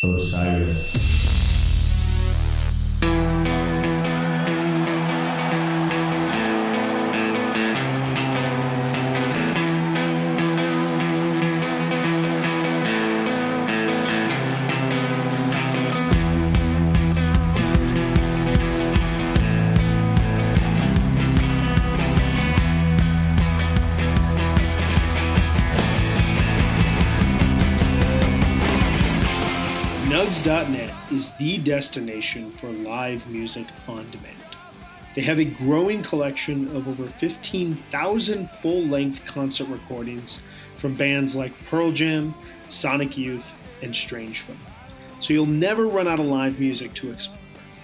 Osiris. Nugs.net is the destination for live music on demand. They have a growing collection of over 15,000 full-length concert recordings from bands like Pearl Jam, Sonic Youth, and Strangefoot. So you'll never run out of live music to explore.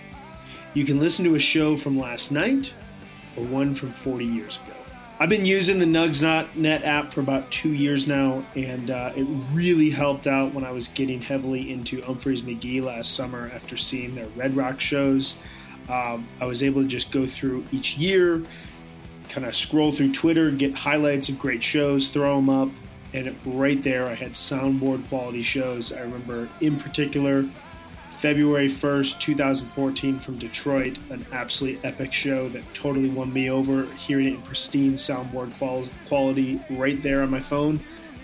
You can listen to a show from last night or one from 40 years ago. I've been using the Nugs.net app for about 2 years now, and it really helped out when I was getting heavily into Umphrey's McGee last summer after seeing their Red Rock shows. I was able to just go through each year, kind of scroll through Twitter, get highlights of great shows, throw them up, and right there I had soundboard quality shows. I remember in particular February 1st, 2014 from Detroit, an absolutely epic show that totally won me over. Hearing it in pristine soundboard quality right there on my phone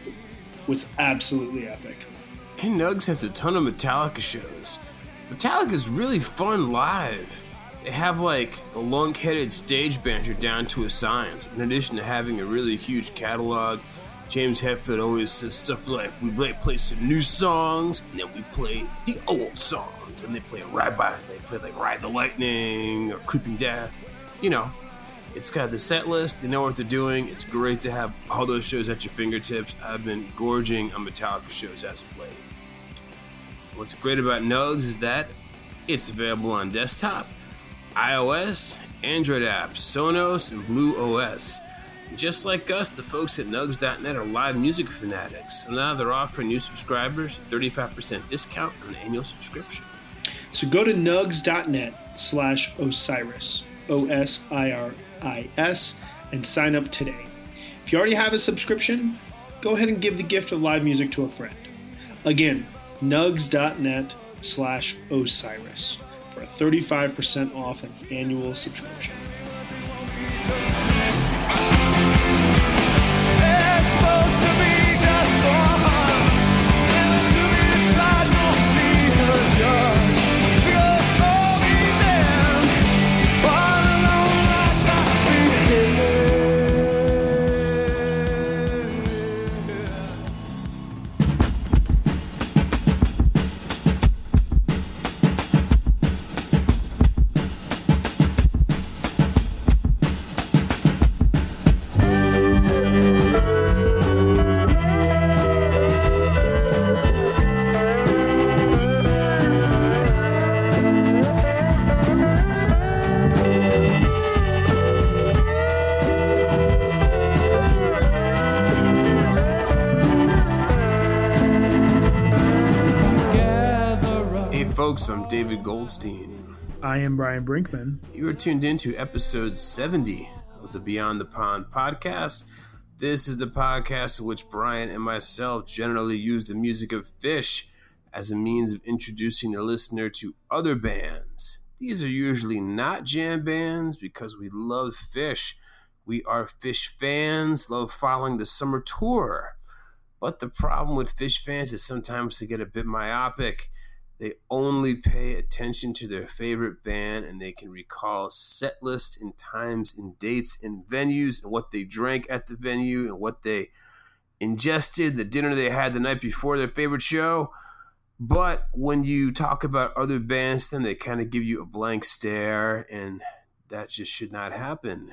was absolutely epic. Hey, Nugs has a ton of Metallica shows. Metallica's really fun live. They have like the lunk-headed stage banter down to a science, in addition to having a really huge catalog. James Hetfield always says stuff like, we play some new songs, and then we play the old songs, and they play like Ride the Lightning or Creeping Death. You know, it's got the set list, they know what they're doing. It's great to have all those shows at your fingertips. I've been gorging on Metallica shows as of late. What's great about Nugs is that it's available on desktop, iOS, Android apps, Sonos, and Blue OS. Just like us, the folks at Nugs.net are live music fanatics, and now they're offering new subscribers a 35% discount on an annual subscription. So go to Nugs.net/Osiris, OSIRIS, and sign up today. If you already have a subscription, go ahead and give the gift of live music to a friend. Again, Nugs.net/Osiris for a 35% off an annual subscription. Folks, I'm David Goldstein. I am Brian Brinkman. You are tuned into episode 70 of the Beyond the Pond podcast. This is the podcast in which Brian and myself generally use the music of Phish as a means of introducing the listener to other bands. These are usually not jam bands because we love Phish. We are Phish fans, love following the summer tour. But the problem with Phish fans is sometimes they get a bit myopic. They only pay attention to their favorite band, and they can recall set lists and times and dates and venues and what they drank at the venue and what they ingested, the dinner they had the night before their favorite show. But when you talk about other bands, then they kind of give you a blank stare, and that just should not happen.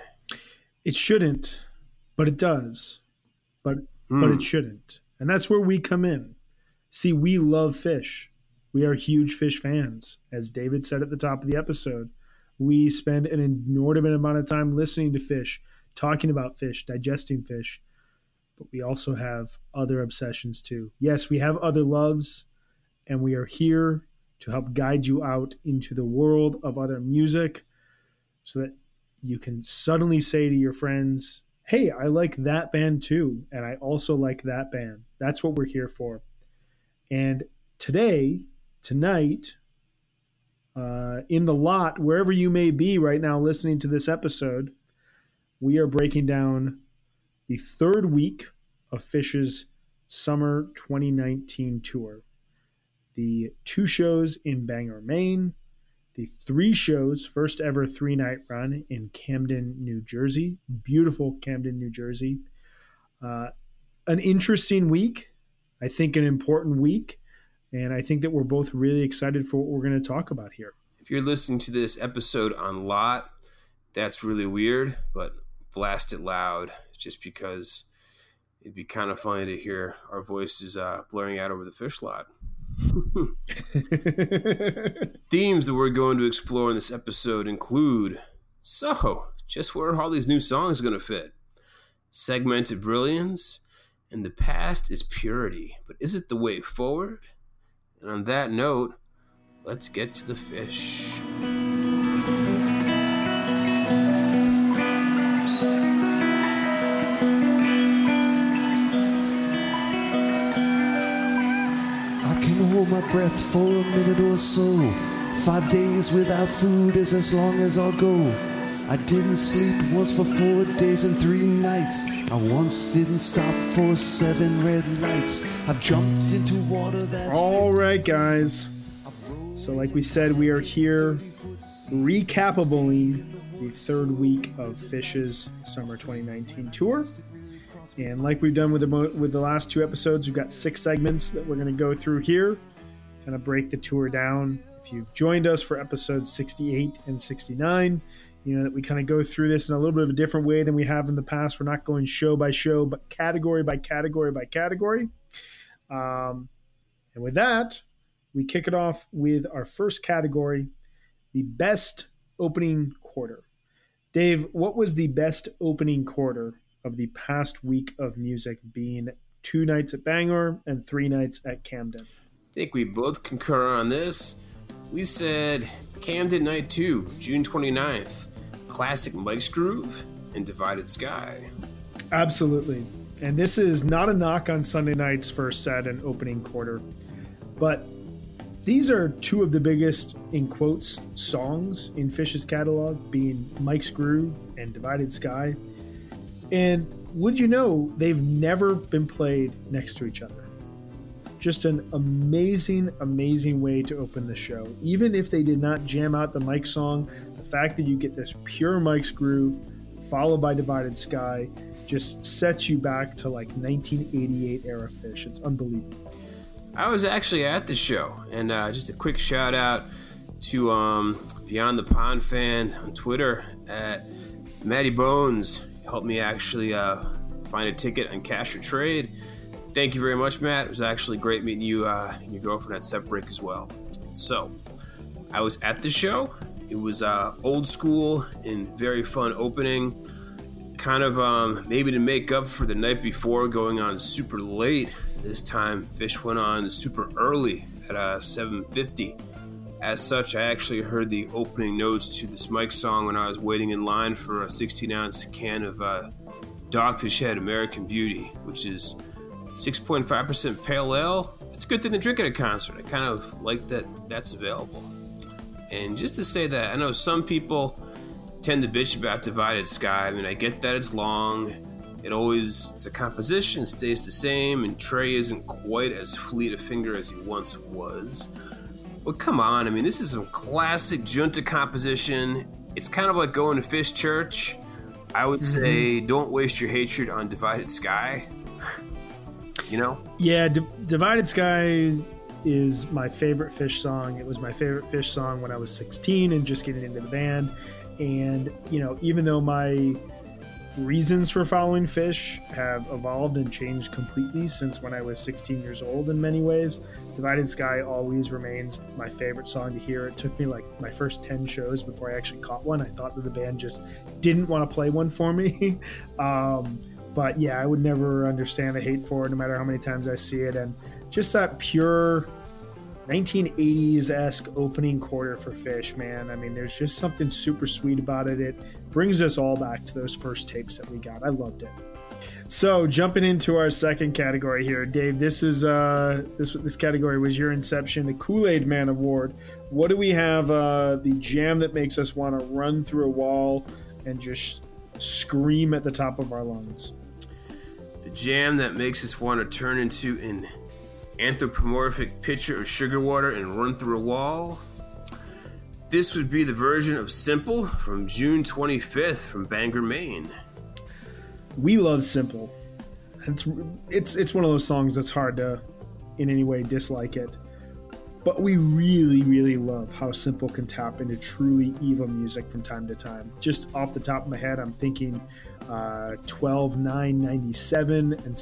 It shouldn't, but it does. But it shouldn't. And that's where we come in. See, we love Phish. We are huge Phish fans. As David said at the top of the episode, we spend an inordinate amount of time listening to Phish, talking about Phish, digesting Phish. But we also have other obsessions too. Yes, we have other loves, and we are here to help guide you out into the world of other music so that you can suddenly say to your friends, hey, I like that band too, and I also like that band. That's what we're here for. And today, tonight, in the lot, wherever you may be right now listening to this episode, we are breaking down the third week of Phish's Summer 2019 tour. The 2 shows in Bangor, Maine, the 3 shows, first ever 3-night run in Camden, New Jersey, beautiful Camden, New Jersey. An interesting week, I think an important week, and I think that we're both really excited for what we're going to talk about here. If you're listening to this episode on lot, that's really weird, but blast it loud just because it'd be kind of funny to hear our voices blaring out over the Phish lot. Themes that we're going to explore in this episode include, so, just where are all these new songs going to fit? Segmented brilliance, and the past is purity, but is it the way forward? And on that note, let's get to the Phish. I can hold my breath for a minute or so. 5 days without food is as long as I'll go. I didn't sleep once for 4 days and 3 nights. I once didn't stop for 7 red lights. I've jumped into water that's... All right, guys. So like we said, we are here recapping the third week of Phish's Summer 2019 tour. And like we've done with the last 2 episodes, we've got 6 segments that we're going to go through here, kind of break the tour down. If you've joined us for episodes 68 and 69, you know that we kind of go through this in a little bit of a different way than we have in the past. We're not going show by show, but category by category by category. And with that, we kick it off with our first category, the best opening quarter. Dave, what was the best opening quarter of the past week of music, being 2 nights at Bangor and 3 nights at Camden? I think we both concur on this. We said Camden Night 2, June 29th, Classic Mike's Groove and Divided Sky. Absolutely. And this is not a knock on Sunday night's first set and opening quarter, but these are 2 of the biggest, in quotes, songs in Phish's catalog, being Mike's Groove and Divided Sky. And would you know, they've never been played next to each other. Just an amazing, amazing way to open the show. Even if they did not jam out the Mike song, the fact that you get this pure Mike's Groove followed by Divided Sky just sets you back to like 1988 era Phish. It's unbelievable. I was actually at the show, and just a quick shout out to Beyond the Pond fan on Twitter at Matty Bones. Helped me actually find a ticket on Cash or Trade. Thank you very much, Matt. It was actually great meeting you and your girlfriend at Set Break as well. So, I was at the show. It was old school and very fun opening. Kind of maybe to make up for the night before going on super late. This time, Phish went on super early at 7:50. As such, I actually heard the opening notes to this Mike song when I was waiting in line for a 16-ounce can of Dogfish Head American Beauty, which is 6.5% pale ale. It's a good thing to drink at a concert. I kind of like that that's available. And just to say that, I know some people tend to bitch about Divided Sky. I mean, I get that it's long. It's a composition, stays the same, and Trey isn't quite as fleet of finger as he once was. But come on, I mean, this is some classic Junta composition. It's kind of like going to Phish Church. I would say don't waste your hatred on Divided Sky. You know? Yeah, Divided Sky is my favorite Phish song. It was my favorite Phish song when I was 16 and just getting into the band. And, you know, even though my reasons for following Phish have evolved and changed completely since when I was 16 years old in many ways, Divided Sky always remains my favorite song to hear. It took me like my first 10 shows before I actually caught one. I thought that the band just didn't want to play one for me. But yeah, I would never understand the hate for it no matter how many times I see it. And just that pure 1980s-esque opening quarter for Phish, man. I mean, there's just something super sweet about it. It brings us all back to those first tapes that we got. I loved it. So jumping into our second category here, Dave. This is this category was your inception, the Kool-Aid Man Award. What do we have? The jam that makes us want to run through a wall and just scream at the top of our lungs. The jam that makes us want to turn into an anthropomorphic pitcher of sugar water and run through a wall. This would be the version of Simple from June 25th from Bangor, Maine. We love Simple. It's one of those songs that's hard to in any way dislike it. But we really, really love how Simple can tap into truly evil music from time to time. Just off the top of my head, I'm thinking 12/9/97 and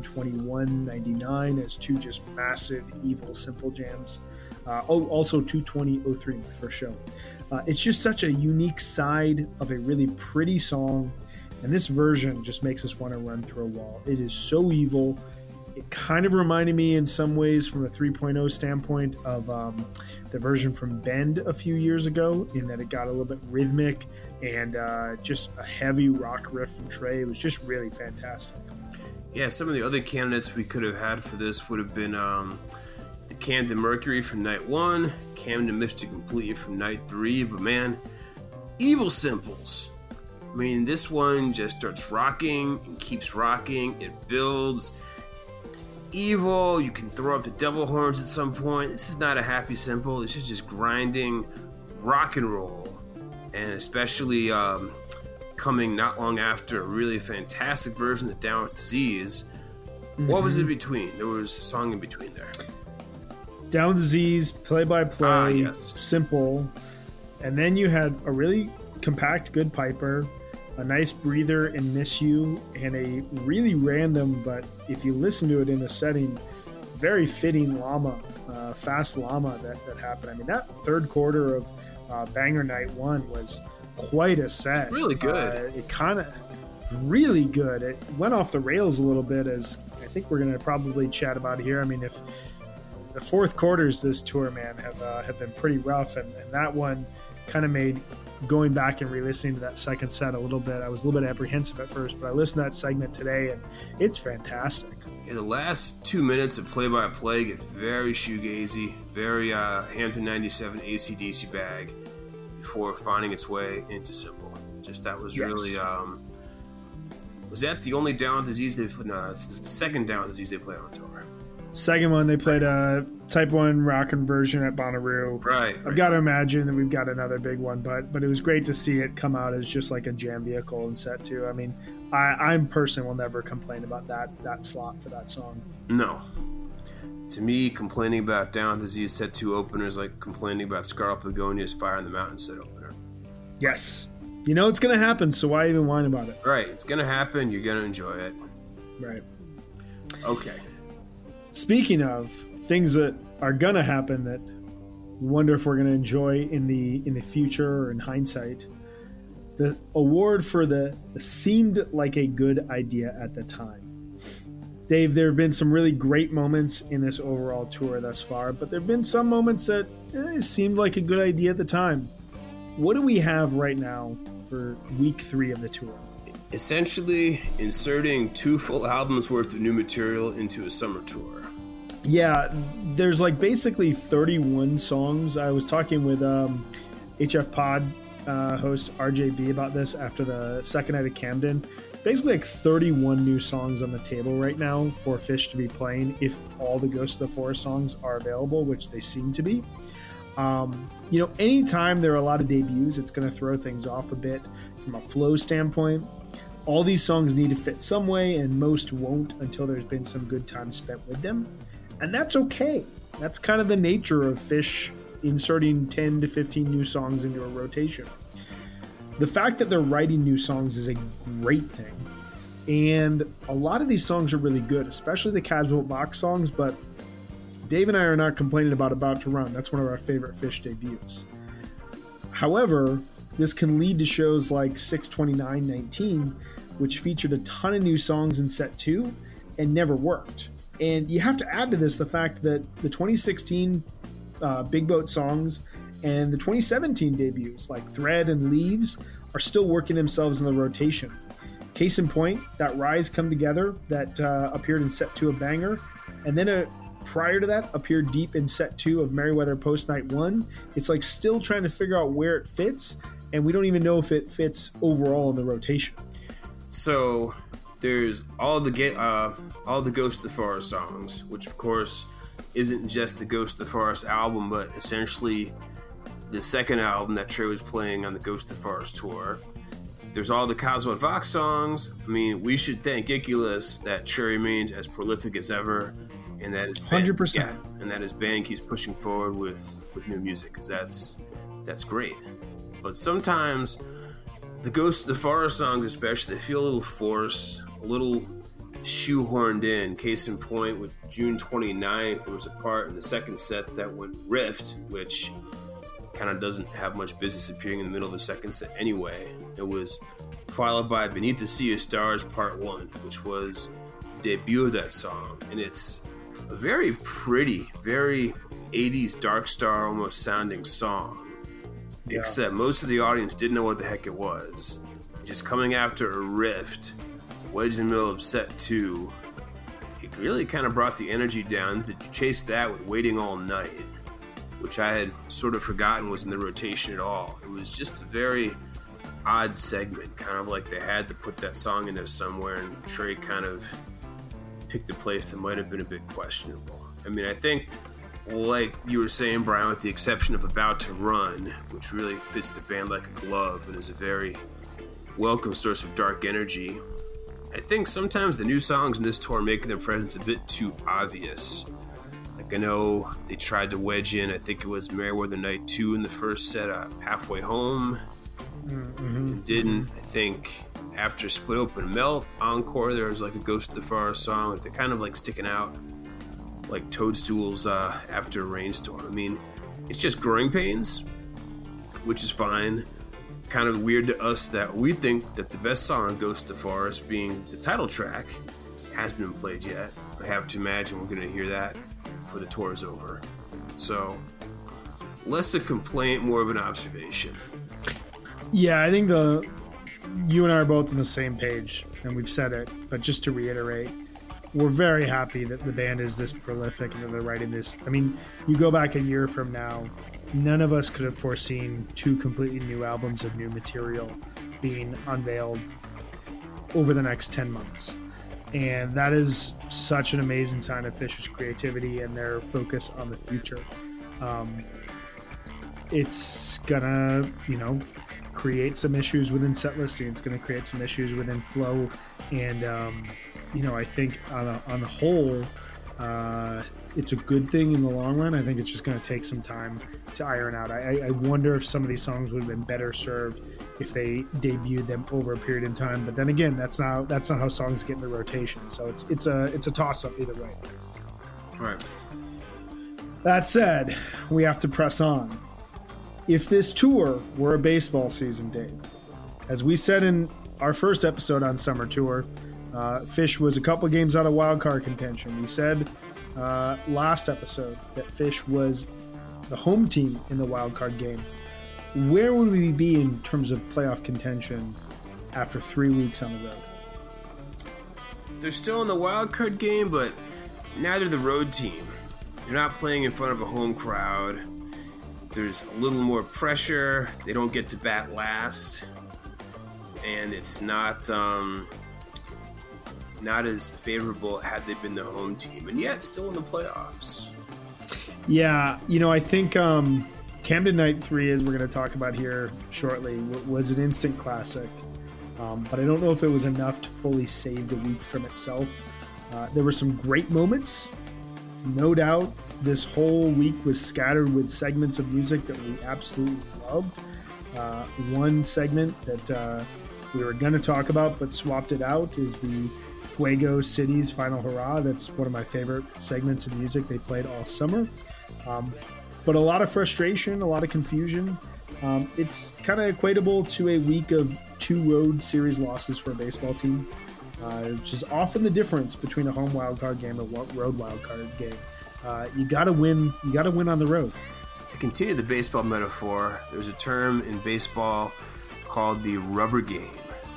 7/21/99 as two just massive evil Simple jams. Also 2/20/03, my first show. It's just such a unique side of a really pretty song, and this version just makes us want to run through a wall. It is so evil. It kind of reminded me in some ways from a 3.0 standpoint of the version from Bend a few years ago, in that it got a little bit rhythmic and just a heavy rock riff from Trey. It was just really fantastic. Yeah, some of the other candidates we could have had for this would have been the Camden Mercury from Night 1, Camden Mystic Completely from Night 3, but man, evil Simples. I mean, this one just starts rocking and keeps rocking. It builds. Evil. You can throw up the devil horns at some point. This is not a happy Simple. This is just grinding rock and roll, and especially coming not long after a really fantastic version of Down with Disease. Mm-hmm. What was in between? There was a song in between there. Down with Disease, Play by Play, yes. Simple, and then you had a really compact good piper, a nice breather in Miss You, and a really random, but if you listen to it in a setting, very fitting llama, fast llama that happened. I mean, that third quarter of Bangor Night 1 was quite a set. Really good. It kind of really good. It went off the rails a little bit, as I think we're going to probably chat about here. I mean, if the fourth quarters this tour, man, have been pretty rough, and that one kind of made going back and re-listening to that second set a little bit. I was a little bit apprehensive at first, but I listened to that segment today, and it's fantastic. Yeah, the last 2 minutes of play-by-play get very shoegazy, very Hampton 97 AC/DC bag before finding its way into Simple. Just that was really... was that the only Down with Disease they played? No, it's the second Down with Disease they played on tour. Second one, they played a Type 1 rockin' version at Bonnaroo. Right. I've got to imagine that we've got another big one, but it was great to see it come out as just like a jam vehicle and set too. I mean, I'm personally will never complain about that slot for that song. No. To me, complaining about Down with Disease set 2 openers like complaining about Scarlet Begonia's Fire in the Mountains set opener. Yes. You know it's going to happen, so why even whine about it? Right. It's going to happen. You're going to enjoy it. Right. Okay. Speaking of things that are gonna happen that we wonder if we're gonna enjoy in the future or in hindsight, the award for the seemed like a good idea at the time. Dave, there have been some really great moments in this overall tour thus far, but there have been some moments that seemed like a good idea at the time. What do we have right now for week 3 of the tour? Essentially inserting 2 full albums worth of new material into a summer tour. Yeah, there's like basically 31 songs. I was talking with HF Pod host RJB about this after the second night of Camden. It's basically like 31 new songs on the table right now for Phish to be playing if all the Ghost of the Forest songs are available, which they seem to be. Anytime there are a lot of debuts, it's going to throw things off a bit from a flow standpoint. All these songs need to fit some way, and most won't until there's been some good time spent with them. And that's okay. That's kind of the nature of Phish inserting 10 to 15 new songs into a rotation. The fact that they're writing new songs is a great thing. And a lot of these songs are really good, especially the Casual Box songs, but Dave and I are not complaining about to Run. That's one of our favorite Phish debuts. However, this can lead to shows like 6/29/19, which featured a ton of new songs in set 2 and never worked. And you have to add to this the fact that the 2016 Big Boat songs and the 2017 debuts like Thread and Leaves are still working themselves in the rotation. Case in point, that Rise Come Together that appeared in set 2 of Banger, and then prior to that appeared deep in set 2 of Merriweather Post Night 1. It's like still trying to figure out where it fits, and we don't even know if it fits overall in the rotation. So there's all the Ghost of the Forest songs, which of course isn't just the Ghost of the Forest album, but essentially the second album that Trey was playing on the Ghost of the Forest tour. There's all the Cosmo and Fox songs. I mean, we should thank Iculus that Trey remains as prolific as ever, and that his band, 100%, and that his band keeps pushing forward with new music, because that's great. But sometimes the Ghost of the Forest songs, especially, they feel a little forced, a little shoehorned in. Case in point, with June 29th, there was a part in the second set that went riffed, which kind of doesn't have much business appearing in the middle of the second set anyway. It was followed by Beneath the Sea of Stars Part 1, which was the debut of that song. And it's a very pretty, very 80s Dark Star almost sounding song. Yeah. Except most of the audience didn't know what the heck it was. Just coming after a rift, wedged in the middle of set 2, it really kind of brought the energy down. To chase that with Waiting All Night, which I had sort of forgotten was in the rotation at all. It was just a very odd segment, kind of like they had to put that song in there somewhere, and Trey kind of picked a place that might have been a bit questionable. I mean, I think, like you were saying, Brian, with the exception of About to Run, which really fits the band like a glove and is a very welcome source of dark energy, I think sometimes the new songs in this tour are making their presence a bit too obvious. Like, I know they tried to wedge in, I think it was Merriweather Night 2 in the first set, Halfway Home. And didn't. I think after Split Open Melt Encore, there was like a Ghost of the Forest song. Like, they're kind of like sticking out like toadstools after a rainstorm. I mean, it's just growing pains, which is fine. Kind of weird to us that we think that the best song on Ghost of the Forest, being the title track, hasn't been played yet. I have to imagine we're going to hear that before the tour is over. So, less a complaint, more of an observation. Yeah, I think you and I are both on the same page, and we've said it, but just to reiterate, we're very happy that the band is this prolific and that they're writing this. I mean, you go back a year from now, none of us could have foreseen 2 completely new albums of new material being unveiled over the next 10 months. And that is such an amazing sign of Fish's creativity and their focus on the future. It's gonna, create some issues within set listing. It's going to create some issues within flow. And, I think on the whole, it's a good thing in the long run. I think it's just going to take some time to iron out. I wonder if some of these songs would have been better served if they debuted them over a period in time. But then again, that's not how songs get in the rotation. So it's a toss up either way. All right. That said, we have to press on. If this tour were a baseball season, Dave, as we said in our first episode on Summer Tour, Fish was a couple games out of wildcard contention. We said last episode that Fish was the home team in the wildcard game. Where would we be in terms of playoff contention after 3 weeks on the road? They're still in the wildcard game, but now they're the road team. They're not playing in front of a home crowd. There's a little more pressure. They don't get to bat last. And it's not as favorable had they been the home team. And yet, still in the playoffs. Yeah, I think Camden Night 3, as we're going to talk about here shortly, was an instant classic. But I don't know if it was enough to fully save the week from itself. There were some great moments, no doubt. This whole week was scattered with segments of music that we absolutely loved. One segment that we were going to talk about but swapped it out is the Fuego City's Final Hurrah. That's one of my favorite segments of music they played all summer. But a lot of frustration, a lot of confusion. It's kind of equatable to a week of 2 road series losses for a baseball team, which is often the difference between a home wildcard game and a road wildcard game. You got to win. You got to win on the road. To continue the baseball metaphor, there's a term in baseball called the rubber game.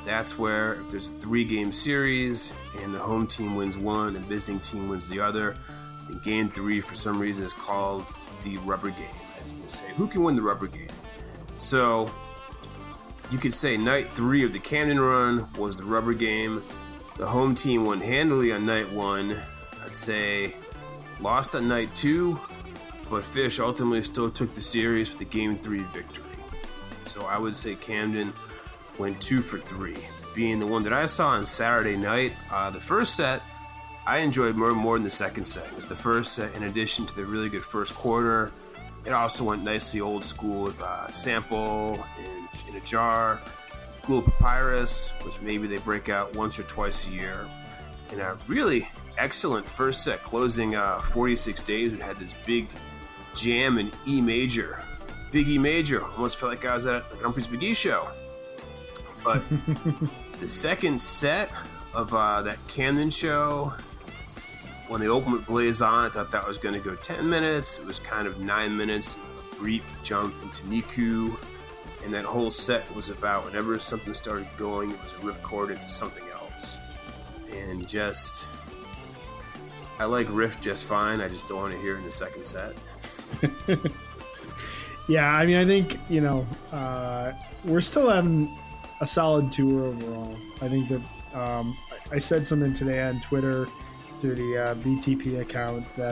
That's where if there's a 3-game series and the home team wins one and the visiting team wins the other, then game 3 for some reason is called the rubber game. As they say, who can win the rubber game? So you could say night 3 of the Camden run was the rubber game. The home team won handily on night 1. I'd say lost on night 2, but Fish ultimately still took the series with the game 3 victory. So I would say Camden went 2 for 3. Being the one that I saw on Saturday night, the first set I enjoyed more than the second set. It was the first set, in addition to the really good first quarter, it also went nicely old school with sample and in a jar, School of Papyrus, which maybe they break out once or twice a year. And a really excellent first set closing 46 Days. We had this big jam in E major. Big E major. Almost felt like I was at the Humphreys McGee show. But the second set of that Camden show, when they opened with Blaze On, I thought that was going to go 10 minutes. It was kind of 9 minutes, a brief jump into Niku. And that whole set was about whenever something started going, it was a ripcord into something else. And just, I like Riff just fine. I just don't want to hear it in the second set. Yeah, I mean, I think, we're still having a solid tour overall. I think that I said something today on Twitter through the BTP account that,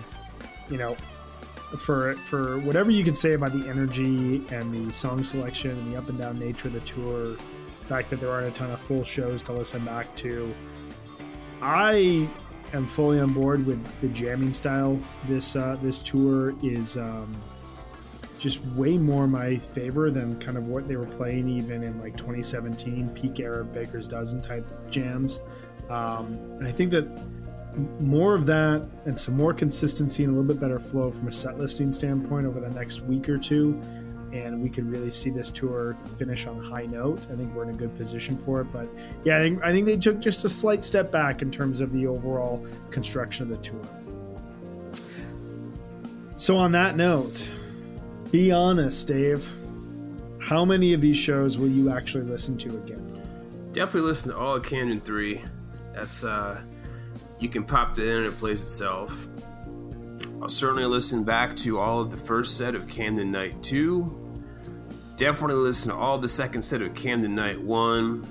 for whatever you can say about the energy and the song selection and the up and down nature of the tour, the fact that there aren't a ton of full shows to listen back to, I am fully on board with the jamming style. This tour is just way more my favor than kind of what they were playing even in like 2017 peak era Baker's Dozen type jams. And I think that more of that and some more consistency and a little bit better flow from a set listing standpoint over the next week or two, and we could really see this tour finish on a high note. I think we're in a good position for it. But yeah, I think they took just a slight step back in terms of the overall construction of the tour. So on that note, be honest, Dave, how many of these shows will you actually listen to again? Definitely listen to all of Camden 3. That's you can pop that in and it plays itself. I'll certainly listen back to all of the first set of Camden Night 2. Definitely listen to all the second set of Camden Night 1.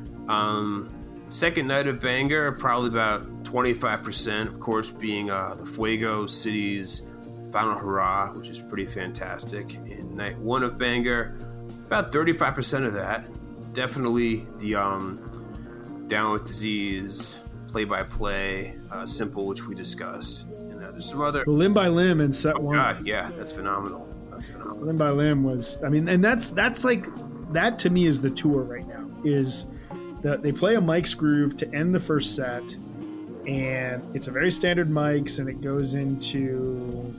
Second night of Banger, probably about 25%, of course, being the Fuego City's Final Hurrah, which is pretty fantastic. And night 1 of Banger, about 35% of that. Definitely the Down with Disease, Play-by-Play, Simple, which we discussed. And there's some other... Limb by Limb in set 1. God, yeah, that's phenomenal. That's phenomenal. Limb by Limb was... I mean, and that's like... That, to me, is the tour right now, is that they play a Mike's Groove to end the first set, and it's a very standard Mike's, and it goes into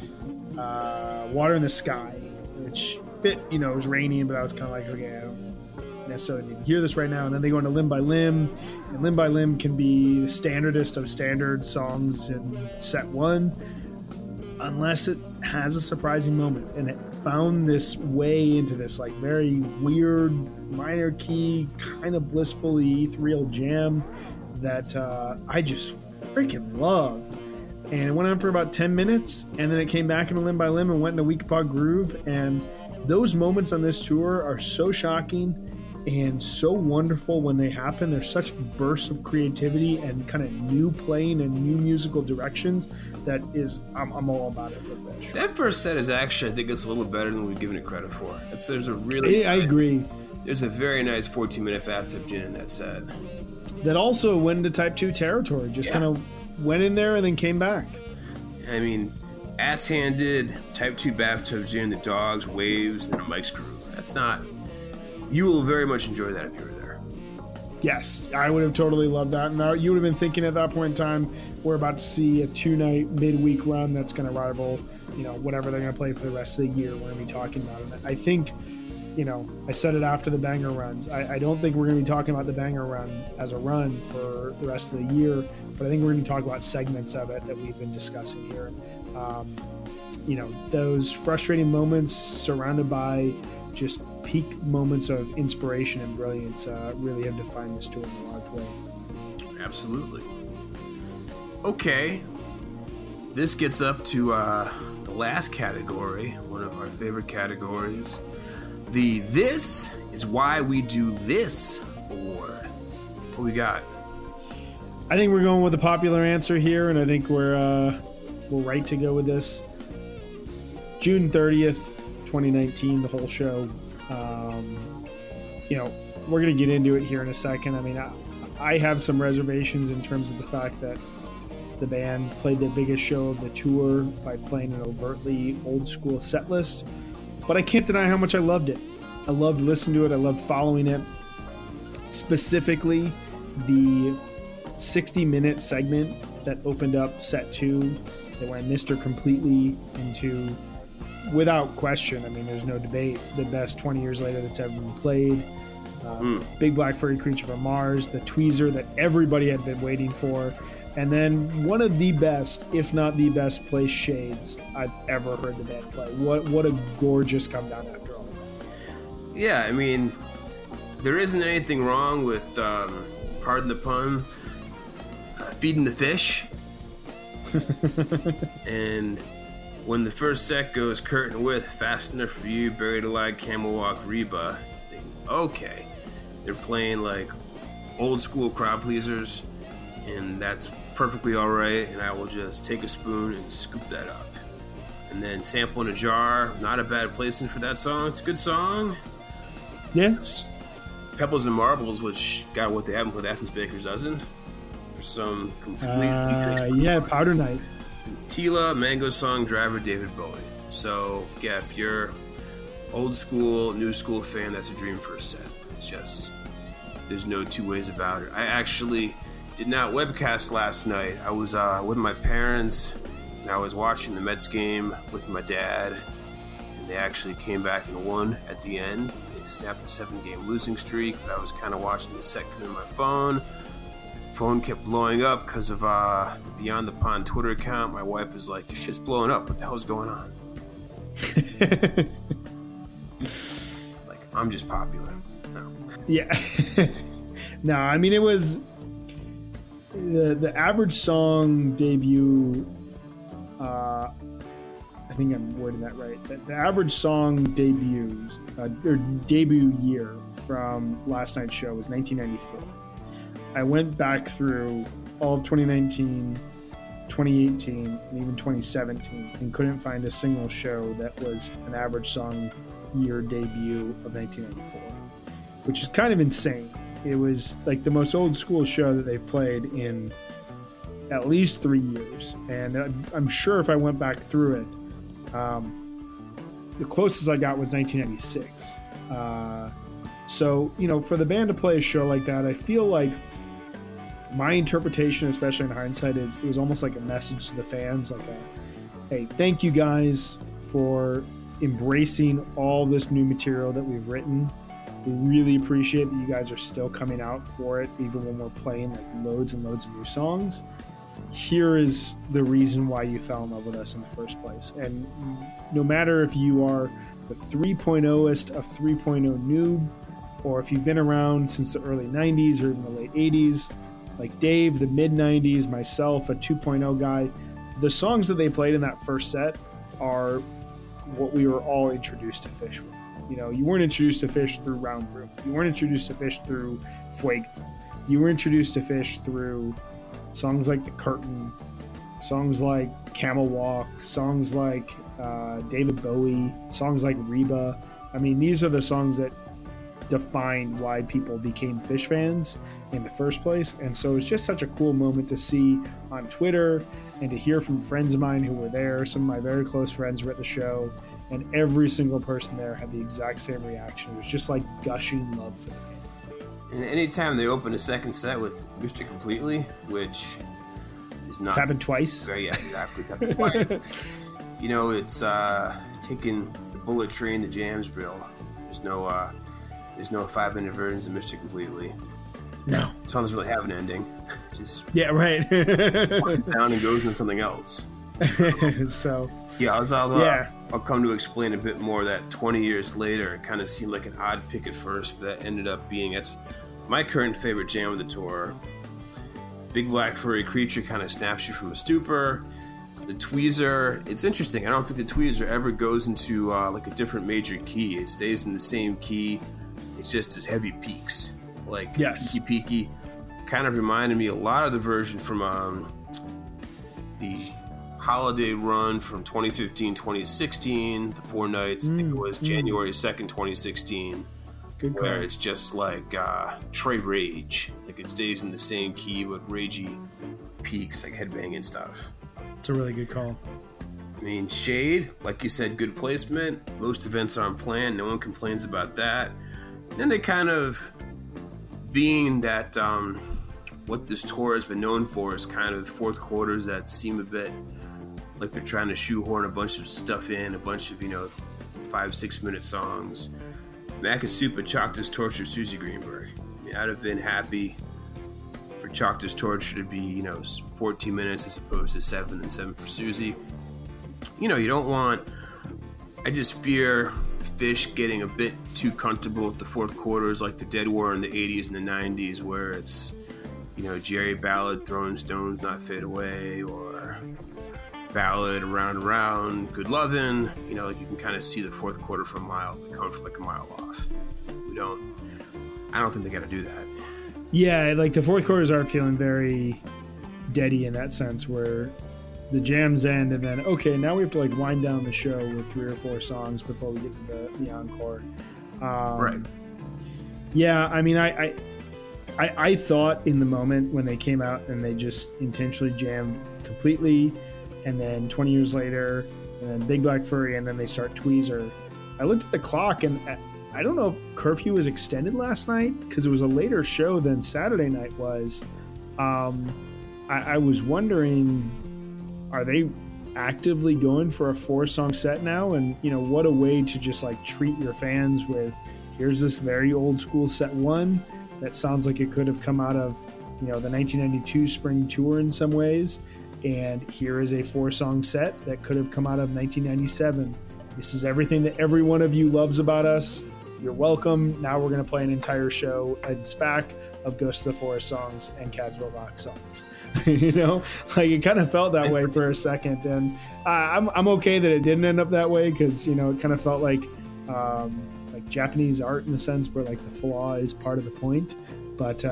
Water in the Sky, which it was raining, but I was kind of like, okay, I don't necessarily need to hear this right now. And then they go into Limb by Limb, and Limb by Limb can be the standardest of standard songs in set 1, unless it has a surprising moment. And it found this way into this like very weird minor key, kind of blissfully ethereal jam that I just freaking loved. And it went on for about 10 minutes, and then it came back into Limb by Limb and went into Weak Paw Groove. And those moments on this tour are so shocking and so wonderful when they happen. There's such bursts of creativity and kind of new playing and new musical directions that is, I'm all about it for Fish. That first set is actually, I think it's a little better than we've given it credit for. I agree. There's a very nice 14-minute bathtub gin in that set. That also went into Type 2 territory, just kind of went in there and then came back. I mean, ass-handed, Type 2 bathtub gin, the Dogs, Waves, and a Mike's Groove. That's not... You will very much enjoy that if you were there. Yes, I would have totally loved that. And you would have been thinking at that point in time, we're about to see a 2-night midweek run that's going to rival, whatever they're going to play for the rest of the year. We're going to be talking about it. I think, I said it after the Banger runs. I don't think we're going to be talking about the Banger run as a run for the rest of the year, but I think we're going to talk about segments of it that we've been discussing here. Those frustrating moments surrounded by just peak moments of inspiration and brilliance really have defined this tour in a large way. Absolutely. Okay, this gets up to the last category, one of our favorite categories, the This Is Why We Do This award. What we got? I think we're going with the popular answer here, and I think we're right to go with this. June 30th, 2019, the whole show. We're going to get into it here in a second. I mean, I have some reservations in terms of the fact that the band played their biggest show of the tour by playing an overtly old school set list, but I can't deny how much I loved it. I loved listening to it. I loved following it. Specifically, the 60-minute segment that opened up set 2 that went Mr. Completely into, without question, I mean, there's no debate, the best 20 years later that's ever been played. Big Black Furry Creature from Mars, the tweezer that everybody had been waiting for, and then one of the best, if not the best, placed Shades I've ever heard the band play. What a gorgeous come down after all. Yeah, I mean, there isn't anything wrong with, pardon the pun, feeding the fish. And when the first set goes curtain width, Fast Enough for You, Buried Alive, Camel Walk, Reba, I think, okay, they're playing like old school crowd pleasers, and that's perfectly all right, and I will just take a spoon and scoop that up. And then Sample in a Jar, not a bad placement for that song. It's a good song. Yes. Pebbles and Marbles, which got what they haven't played Aston Baker's dozen. For some completely Powder Night. Tila, Mango Song, Driver, David Bowie. So yeah, if you're old school, new school fan, that's a dream for a set. It's just, there's no two ways about it. I actually did not webcast last night. I was with my parents, and I was watching the Mets game with my dad, and they actually came back and won at the end. They snapped the 7-game losing streak, but I was kind of watching the second on my phone. Phone kept blowing up because of the Beyond the Pond Twitter account. My wife was like, "Your shit's blowing up. What the hell's going on?" Like, I'm just popular. No. Yeah. No, I mean, it was the average song debut. I think I'm wording that right. The average song debuts or debut year from last night's show was 1994. I went back through all of 2019, 2018, and even 2017 and couldn't find a single show that was an average song year debut of 1994, which is kind of insane. It was like the most old school show that they've played in at least 3 years. And I'm sure if I went back through it, the closest I got was 1996. So, for the band to play a show like that, I feel like my interpretation, especially in hindsight, is it was almost like a message to the fans, like hey, thank you guys for embracing all this new material that we've written. We really appreciate that you guys are still coming out for it, even when we're playing like loads and loads of new songs. Here is the reason why you fell in love with us in the first place. And no matter if you are the 3.0ist of 3.0 noob, or if you've been around since the early 90s or even the late 80s, like Dave, the mid-90s, myself, a 2.0 guy, the songs that they played in that first set are what we were all introduced to Phish with. You weren't introduced to Phish through Round Room. You weren't introduced to Phish through Fuego. You were introduced to Phish through songs like The Curtain, songs like Camel Walk, songs like David Bowie, songs like Reba. I mean, these are the songs that defined why people became Phish fans in the first place. And so it's just such a cool moment to see on Twitter and to hear from friends of mine who were there. Some of my very close friends were at the show, and every single person there had the exact same reaction. It was just like gushing love for the band. And anytime they open a second set with Mr. Completely, which is not... It's happened twice. Yeah, exactly. It's happened twice. It's taking the bullet train to Jamsville. There's no 5-minute versions of Mr. Completely. No. The song doesn't really have an ending. Just yeah, right. winds down and goes into something else. So Yeah, yeah. I'll come to explain a bit more that 20 years later, it kind of seemed like an odd pick at first, but that ended up being it's my current favorite jam of the tour. Big Black Furry Creature kind of snaps you from a stupor. The tweezer, it's interesting. I don't think the tweezer ever goes into like a different major key. It stays in the same key. It's just as heavy peaks, like Yes. peaky. Kind of reminded me a lot of the version from the holiday run from 2015-2016, the 4 nights. I think it was January 2nd, 2016. Good Where call. it's just like Trey Rage, like it stays in the same key but ragey peaks, like headbanging stuff. It's a really good call. I mean, Shade, like you said, good placement. Most events are unplanned. No one complains about that. And then they kind of, being that what this tour has been known for is kind of fourth quarters that seem a bit like they're trying to shoehorn a bunch of stuff in, a bunch of 5-6 minute songs. Makasupa chalked his torture Susie Greenberg. I mean, I'd have been happy for Chalked His Torture to be 14 minutes as opposed to 7 and 7 for Susie. You don't want, I just fear Fish getting a bit too comfortable with the fourth quarters like the Dead were in the 80s and the 90s, where it's Jerry Ballard throwing stones not fade away, or Ballad around good lovin'. Like you can kind of see the fourth quarter from a mile, come from like a mile off. I don't think they got to do that. Yeah, like the fourth quarters are feeling very deady in that sense, where the jams end and then now we have to like wind down the show with 3 or 4 songs before we get to the encore. Right. Yeah, I mean, I thought in the moment when they came out and they just intentionally jammed completely, and then 20 years later, and then Big Black Furry, and then they start Tweezer. I looked at the clock, and I don't know if curfew was extended last night because it was a later show than Saturday night was. I was wondering, are they actively going for a 4-song set now? And what a way to just like treat your fans with, here's this very old school set 1 that sounds like it could have come out of the 1992 spring tour in some ways, and here is a 4-song set that could have come out of 1997. This is everything that every one of you loves about us. You're welcome. Now we're going to play an entire show at SPAC of Ghost of the Forest songs and Caswell Rock songs. Like it kind of felt that way for a second, and I'm okay that it didn't end up that way, because it kind of felt like Japanese art in the sense where like the flaw is part of the point. But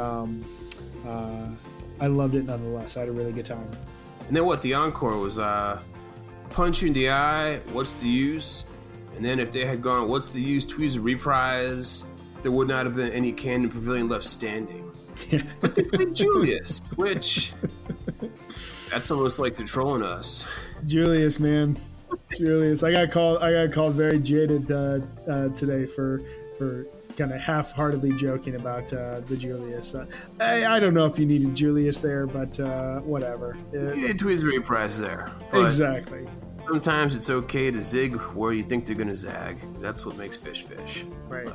I loved it nonetheless. I had a really good time. And then the encore was Punch You in the Eye, What's the Use? And then if they had gone What's the Use, Tweezer reprise, there would not have been any Canyon Pavilion left standing. But they played Julius, which that's almost like they're trolling us. Julius, man. Julius. I got called very jaded today for kind of half-heartedly joking about the Julius. I don't know if you needed Julius there, but whatever. You need Tweezer reprise there. Exactly. Sometimes it's okay to zig where you think they're going to zag. That's what makes fish. Right.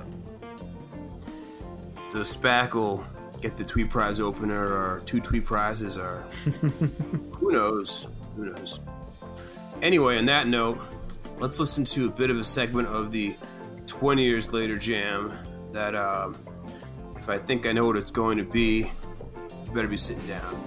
So SPAC will get the tweet prize opener or 2 tweet prizes, or who knows. Anyway, on that note, let's listen to a bit of a segment of the 20 years later jam that if I think I know what it's going to be, you better be sitting down.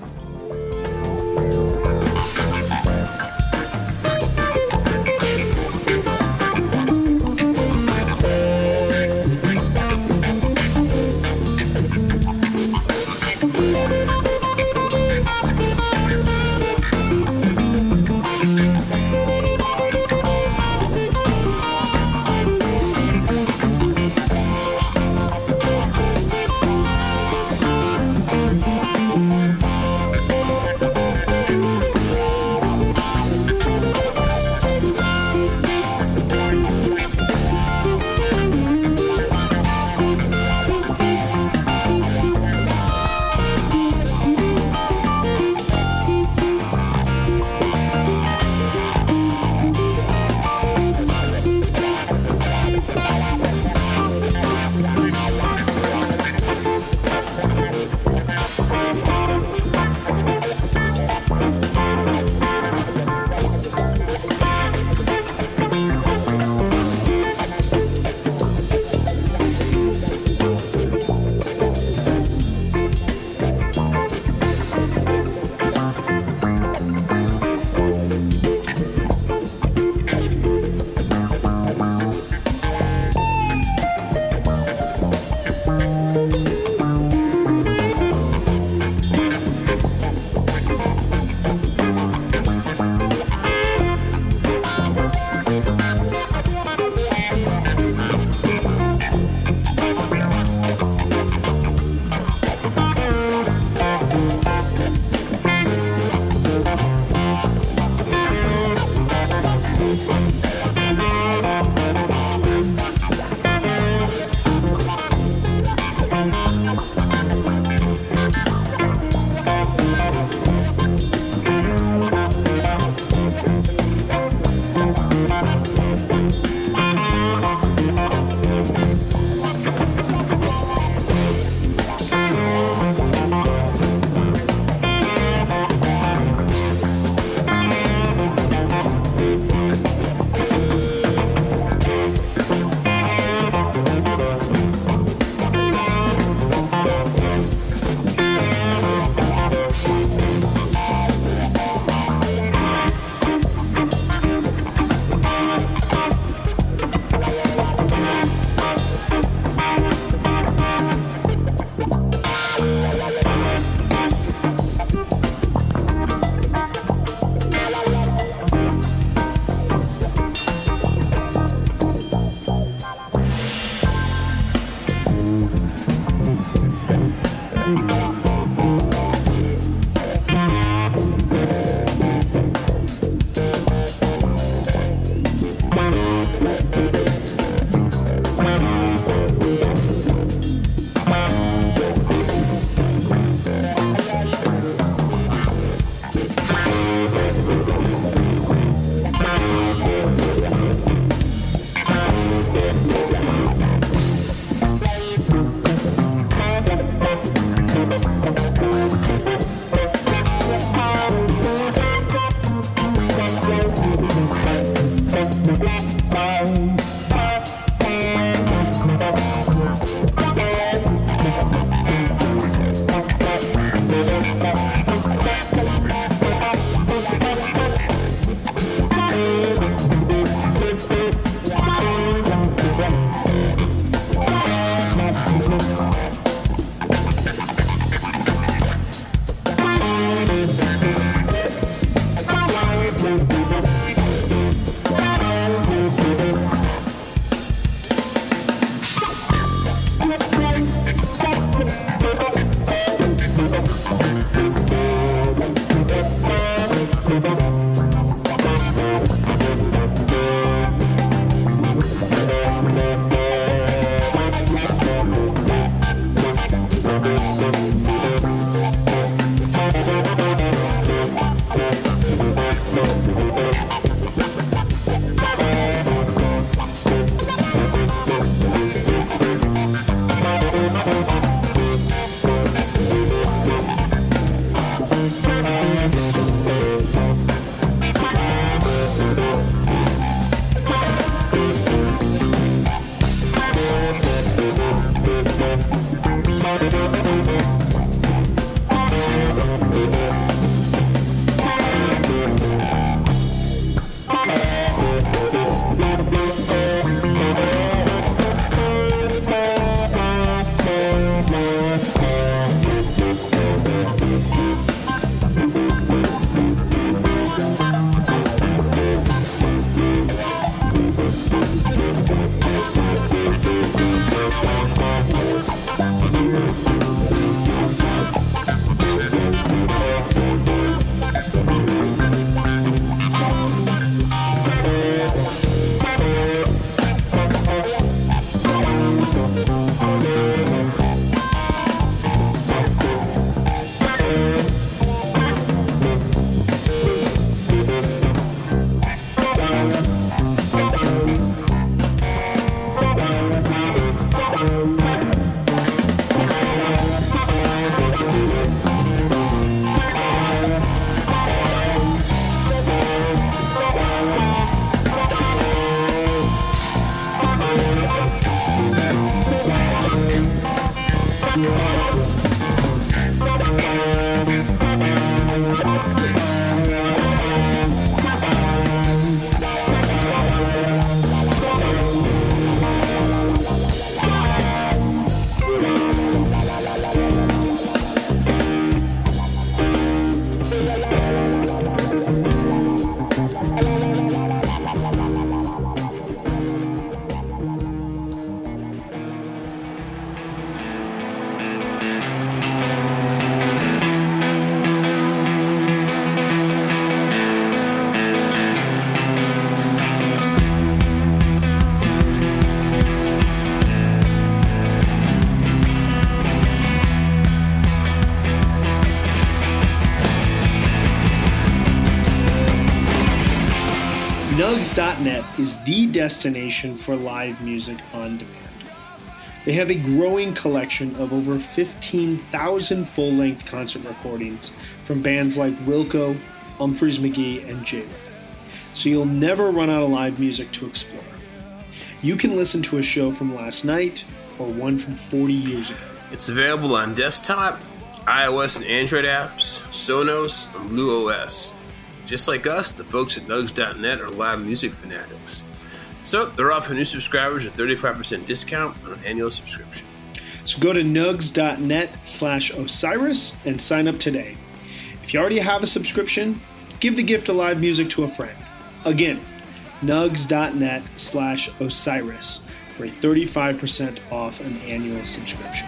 Nugs.net is the destination for live music on demand. They have a growing collection of over 15,000 full-length concert recordings from bands like Wilco, Umphrey's McGee, and J-Rock. So you'll never run out of live music to explore. You can listen to a show from last night or one from 40 years ago. It's available on desktop, iOS and Android apps, Sonos, and BlueOS. Just like us, the folks at Nugs.net are live music fanatics. So they're offering new subscribers a 35% discount on an annual subscription. So go to nugs.net/Osiris and sign up today. If you already have a subscription, give the gift of live music to a friend. Again, nugs.net/Osiris for a 35% off an annual subscription.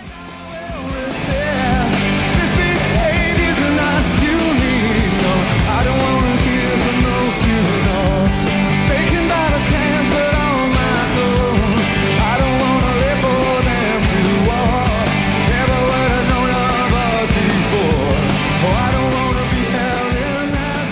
I don't want to hear from those who know. Baking by the can, put on my clothes. I don't want to live for them to walk. Never would have known of us before. Oh, I don't want to be held in that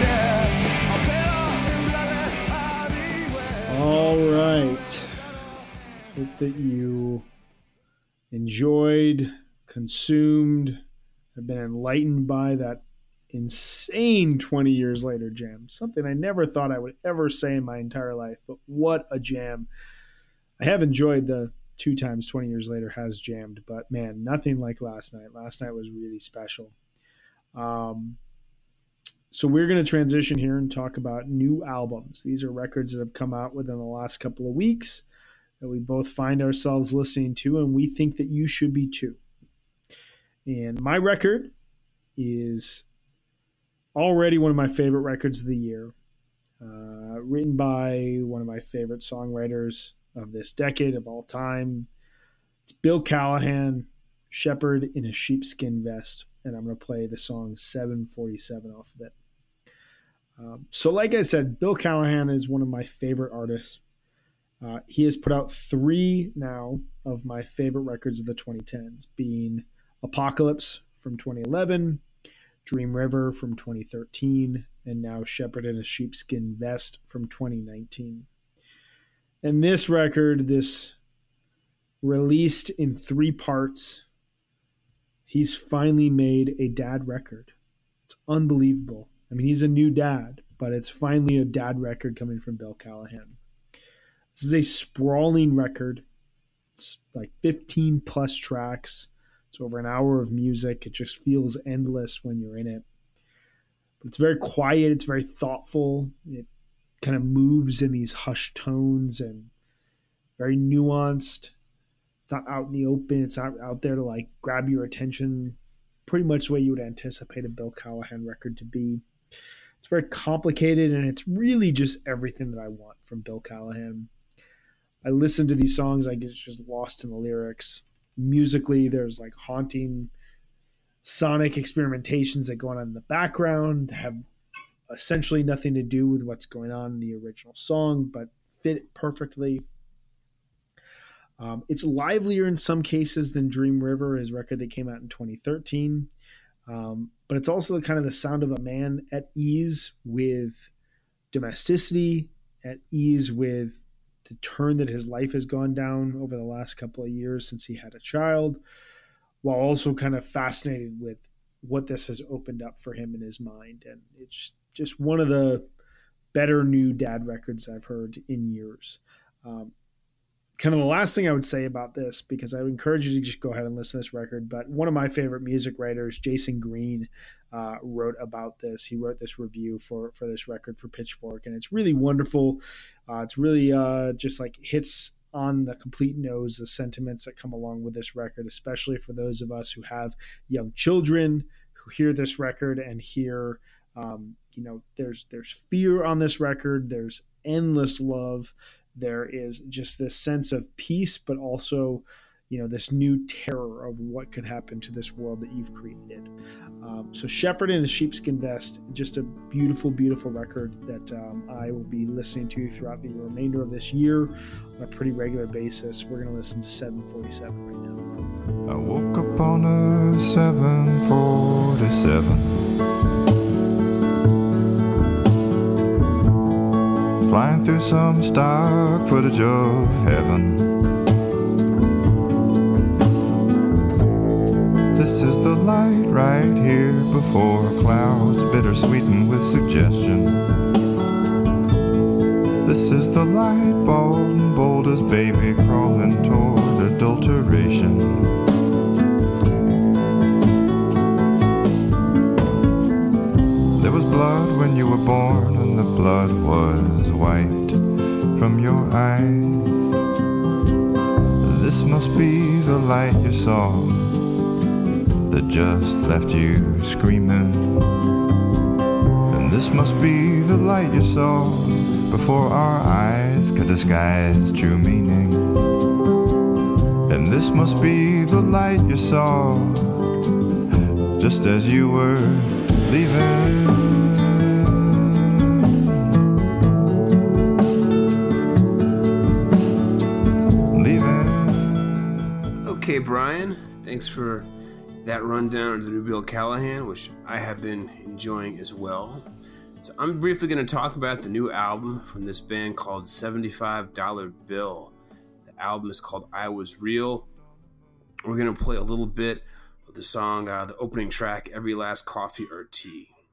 debt. All right. Hope that you enjoyed, consumed, have been enlightened by that insane 20 years later jam. Something I never thought I would ever say in my entire life, but what a jam. I have enjoyed the 2 times 20 years later has jammed, but man, nothing like last night. Last night was really special. So we're going to transition here and talk about new albums. These are records that have come out within the last couple of weeks that we both find ourselves listening to, and we think that you should be too. And my record is already one of my favorite records of the year, written by one of my favorite songwriters of this decade of all time. It's Bill Callahan, Shepherd in a Sheepskin Vest, and I'm going to play the song 747 off of it. So like I said, Bill Callahan is one of my favorite artists. He has put out 3 now of my favorite records of the 2010s, being Apocalypse from 2011, Dream River from 2013, and now Shepherd in a Sheepskin Vest from 2019. And this record, this released in 3 parts, he's finally made a dad record. It's unbelievable. I mean, he's a new dad, but it's finally a dad record coming from Bill Callahan. This is a sprawling record. It's like 15 plus tracks. It's over an hour of music. It just feels endless when you're in it. But it's very quiet. It's very thoughtful. It kind of moves in these hushed tones and very nuanced. It's not out in the open. It's not out there to like grab your attention. Pretty much the way you would anticipate a Bill Callahan record to be. It's very complicated, and it's really just everything that I want from Bill Callahan. I listen to these songs, I get just lost in the lyrics. Musically, there's like haunting sonic experimentations that go on in the background that have essentially nothing to do with what's going on in the original song, but fit it perfectly. It's livelier in some cases than Dream River, his record that came out in 2013. But it's also kind of the sound of a man at ease with domesticity, at ease with the turn that his life has gone down over the last couple of years since he had a child, while also kind of fascinated with what this has opened up for him in his mind. And it's just one of the better new dad records I've heard in years. Kind of the last thing I would say about this, because I would encourage you to just go ahead and listen to this record, but one of my favorite music writers, Jason Green, wrote about this. He wrote this review for this record for Pitchfork, and it's really wonderful. It's really just like hits on the complete nose the sentiments that come along with this record, especially for those of us who have young children who hear this record and hear, there's fear on this record. There's endless love. There is just this sense of peace, but also, this new terror of what could happen to this world that you've created. So Shepherd in a Sheepskin Vest, just a beautiful, beautiful record that I will be listening to throughout the remainder of this year on a pretty regular basis. We're going to listen to 747 right now. I woke up on a 747, flying through some stock footage of heaven. This is the light right here before clouds, bittersweetened with suggestion. This is the light, bald and bold as baby, crawling toward adulteration. There was blood when you were born, and the blood was wiped from your eyes. This must be the light you saw that just left you screaming. And this must be the light you saw before our eyes could disguise true meaning. And this must be the light you saw just as you were leaving. Okay, Brian, thanks for that rundown of the new Bill Callahan, which I have been enjoying as well. So I'm briefly going to talk about the new album from this band called $75 Bill. The album is called I Was Real. We're going to play a little bit of the song, the opening track, Every Last Coffee or Tea.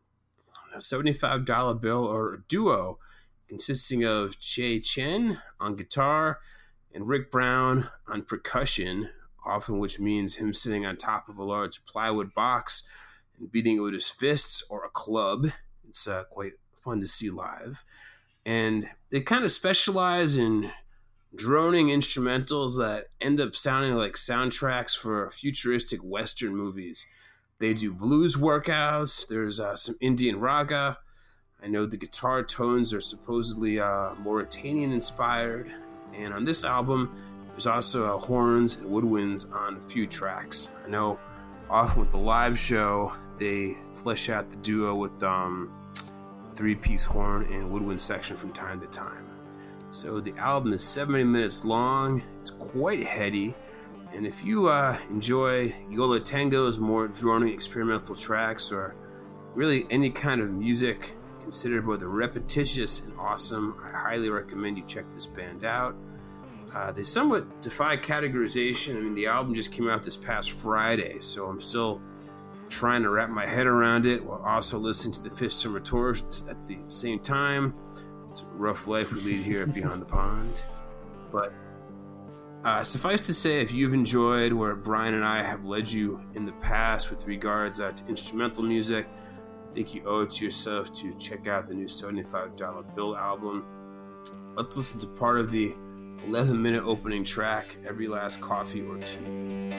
a $75 bill, or a duo consisting of Che Chen on guitar and Rick Brown on percussion, often which means him sitting on top of a large plywood box and beating it with his fists or a club. It's quite fun to see live. And they kind of specialize in droning instrumentals that end up sounding like soundtracks for futuristic Western movies. They do blues workouts. There's some Indian raga. I know the guitar tones are supposedly Mauritanian inspired. And on this album, there's also horns and woodwinds on a few tracks. I know often with the live show, they flesh out the duo with three-piece horn and woodwind section from time to time. So the album is 70 minutes long. It's quite heady. And if you enjoy Yo La Tengo's more droning experimental tracks, or really any kind of music considered both repetitious and awesome, I highly recommend you check this band out. They somewhat defy categorization. I mean, the album just came out this past Friday, so I'm still trying to wrap my head around it while also listening to the Fish Summer Tours at the same time. It's a rough life we lead here at Beyond the Pond. But suffice to say, if you've enjoyed where Brian and I have led you in the past with regards to instrumental music, I think you owe it to yourself to check out the new $75 bill album. Let's listen to part of the 11-minute opening track, Every Last Coffee or Tea.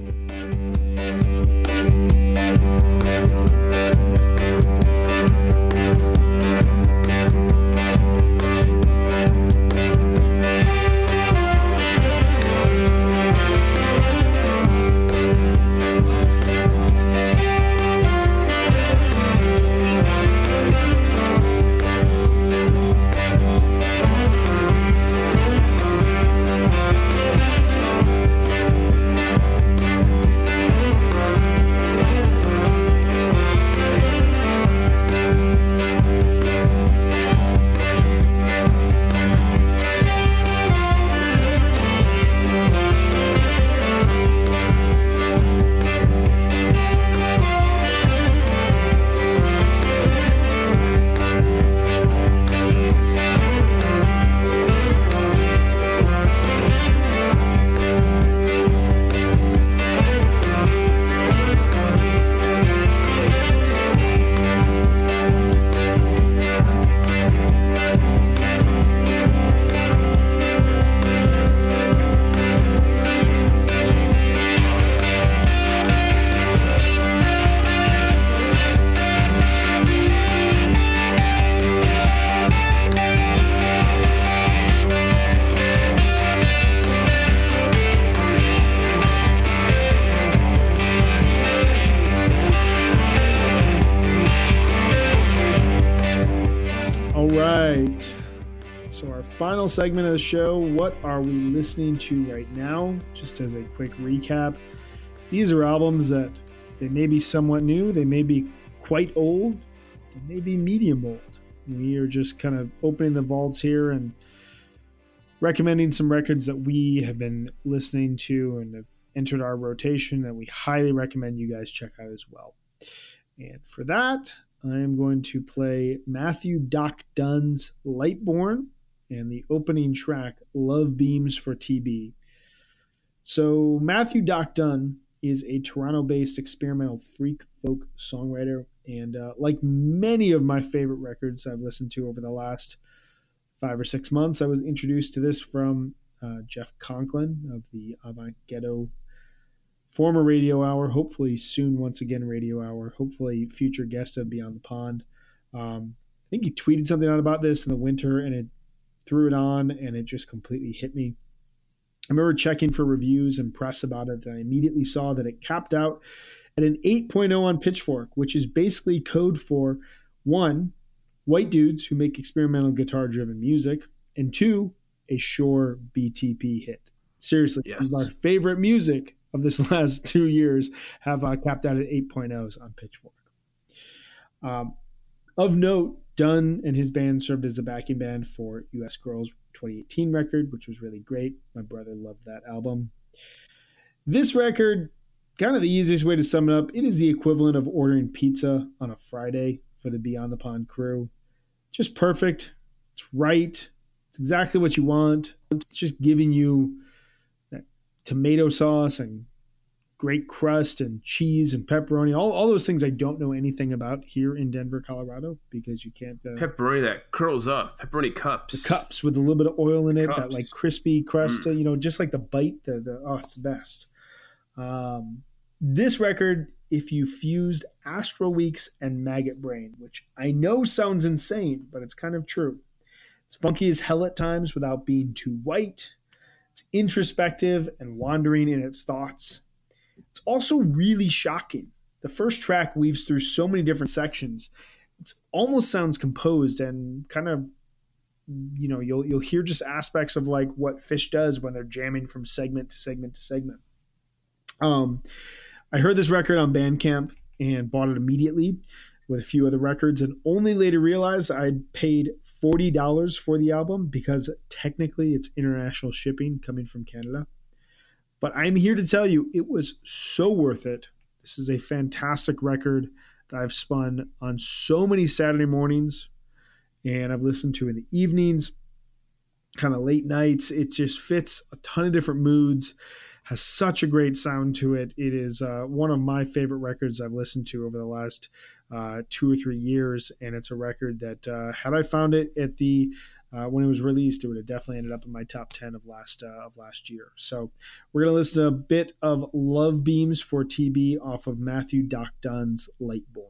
Final segment of the show, what are we listening to right now? Just as a quick recap, these are albums that they may be somewhat new, they may be quite old, they may be medium old. We are just kind of opening the vaults here and recommending some records that we have been listening to and have entered our rotation that we highly recommend you guys check out as well. And for that, I am going to play Matthew Doc Dunn's Lightborn and the opening track, Love Beams for TB. So Matthew Doc Dunn is a Toronto-based experimental freak folk songwriter, and like many of my favorite records I've listened to over the last 5 or 6 months, I was introduced to this from Jeff Conklin of the Avant Ghetto, former Radio Hour, hopefully soon once again Radio Hour, hopefully future guest of Beyond the Pond. I think he tweeted something out about this in the winter, and it threw it on, and it just completely hit me. I remember checking for reviews and press about it, and I immediately saw that it capped out at an 8.0 on Pitchfork, which is basically code for 1, white dudes who make experimental guitar-driven music, and 2, a sure BTP hit. Seriously, yes. Our favorite music of this last 2 years have capped out at 8.0s on Pitchfork. Of note, Dunn and his band served as the backing band for US Girls 2018 record, which was really great. My brother loved that album. This record, kind of the easiest way to sum it up, it is the equivalent of ordering pizza on a Friday for the Beyond the Pond crew. Just perfect. It's right. It's exactly what you want. It's just giving you that tomato sauce and great crust and cheese and pepperoni, all those things I don't know anything about here in Denver, Colorado, because you can't. Pepperoni that curls up, pepperoni cups. The cups with a little bit of oil in it, Cups. that like crispy crust, just like the bite. It's the best. This record, if you fused Astro Weeks and Maggot Brain, which I know sounds insane, but it's kind of true. It's funky as hell at times without being too white. It's introspective and wandering in its thoughts. It's also really shocking. The first track weaves through so many different sections. It almost sounds composed and kind of, you'll hear just aspects of like what Phish does when they're jamming from segment to segment to segment. I heard this record on Bandcamp and bought it immediately with a few other records, and only later realized I'd paid $40 for the album because technically it's international shipping coming from Canada. But I'm here to tell you it was so worth it. This is a fantastic record that I've spun on so many Saturday mornings, and I've listened to in the evenings, kind of late nights. It just fits a ton of different moods, has such a great sound to it. It is one of my favorite records I've listened to over the last 2 or 3 years, and it's a record that had I found it at the when it was released, it would have definitely ended up in my top 10 of last year. So we're going to listen to a bit of Love Beams for TB off of Matthew Doc Dunn's Lightborn.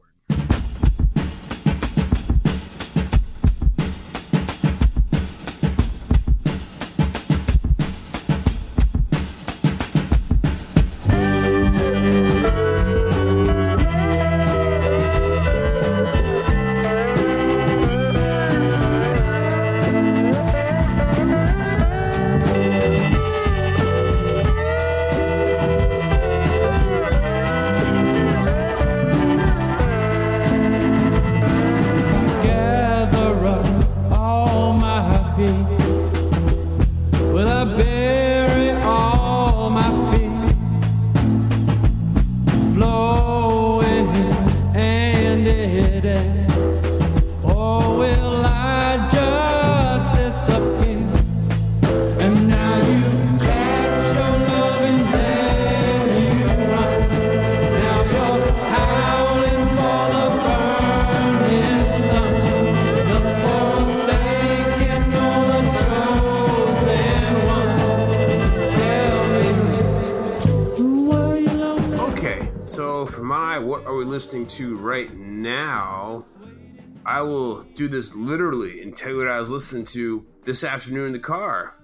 Listening to right now, I will do this literally and tell you what I was listening to this afternoon in the car.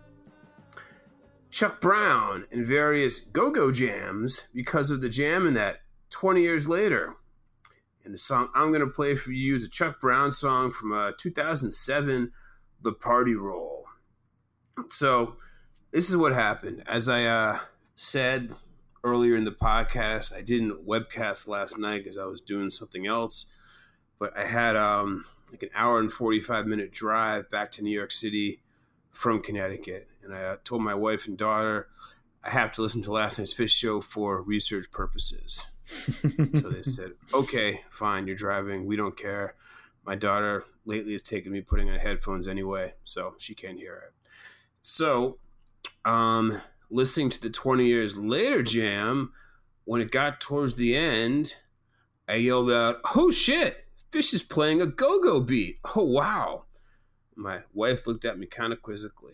Chuck Brown and various go-go jams because of the jam in that 20 years later. And the song I'm going to play for you is a Chuck Brown song from 2007, The Party Roll. So this is what happened. As I said earlier in the podcast, I didn't webcast last night because I was doing something else, but I had like an hour and 45-minute drive back to New York City from Connecticut, and I told my wife and daughter I have to listen to last night's Phish show for research purposes. So they said, okay, fine, you're driving, we don't care. My daughter lately has taken me putting on headphones anyway, so she can't hear it. So listening to the 20 years later jam, when it got towards the end, I yelled out, oh shit, Phish is playing a go-go beat. Oh wow. My wife looked at me kind of quizzically.